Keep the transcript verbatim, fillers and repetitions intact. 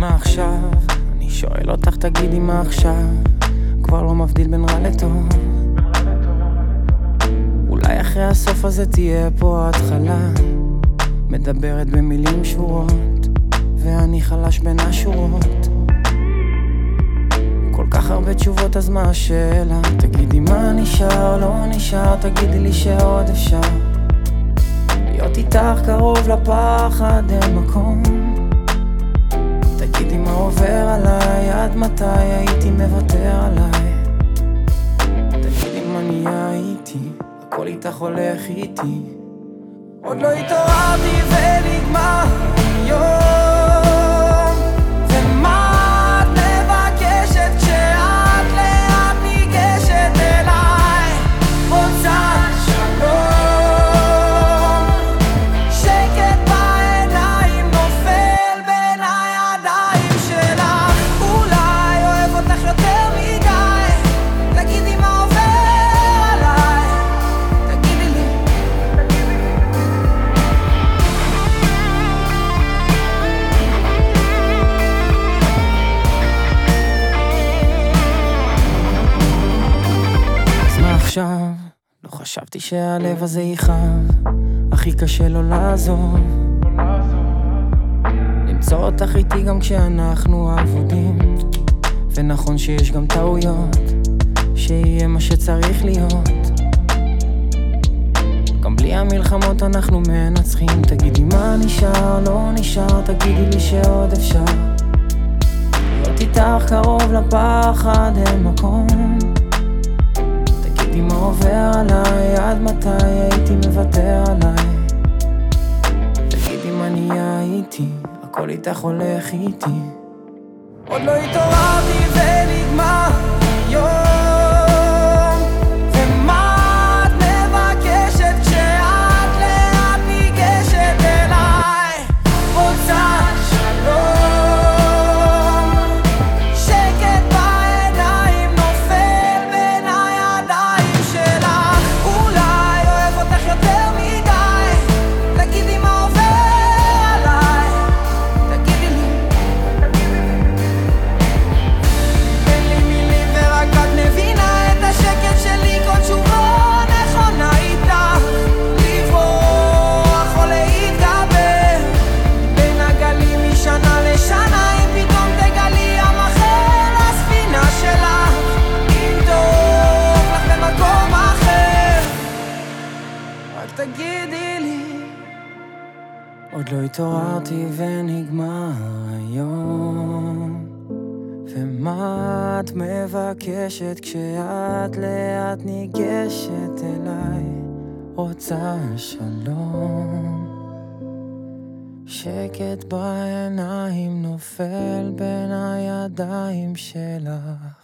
מה עכשיו? אני שואל אותך תגידי מה עכשיו? כבר לא מבדיל בין רע לטוב. אולי אחרי הסוף הזה תהיה פה התחלה, מדברת במילים שבורות ואני חלש בין השורות. כל כך הרבה תשובות, אז מה השאלה? תגידי מה נשאר, לא נשאר, תגידי לי שעוד אפשר להיות איתך קרוב לפחד, אין מקום. תגידי מה עובר עליי, עד מתי הייתי מוותר עליי. תגידי מה נהיה איתי, הכל איתך הולך איתי. עוד לא התעוררתי ונגמר יום, ומה את מבקשת כשאת לאט ניגשת אליי? רוצה שלום, שקט בעיניים נופל בין הידיים שלך. אולי אוהב אותך יותר מדי, תגידי מה עובר עליי, תגידי לי. אז מה עכשיו? לא חשבתי שהלב הזה יכאב, הכי קשה לו לעזוב, למצוא אותך איתי גם כשאנחנו אבודים. ונכון שיש גם טעויות, שיהיה מה שצריך להיות, גם בלי המלחמות אנחנו מנצחים. תגידי מה נשאר, לא נשאר, תגידי לי שעוד אפשר להיות איתך קרוב לפחד, אין מקום. תגידי מה עובר עליי, עד מתי הייתי מוותר עליי. תגידי מה נהיה איתי, הכל איתך הולך איתי. עוד לא התעוררתי ונגמר יום, ומה את מבקשת כשאת לאט ניגשת אליי? רוצה שלום, שקט בעיניים נופל בין הידיים שלך. אולי אוהב אותך יותר מדי, תגידי מה עובר עליי, תגידי לי. אין לי מילים ורק את מבינה את השקט שלי, כל תשובה נכונה איתך. לברוח או להתגבר בין הגלים משנה לשנה, אם פתאום תגלי ים אחר לספינה שלך, אם טוב לך במקום אחר, רק תגידי לי. עוד לא התעוררתי ונגמר היום, ומה את מבקשת כשאת לאט ניגשת אליי? רוצה שלום, שקט בעיניים נופל בין הידיים שלך.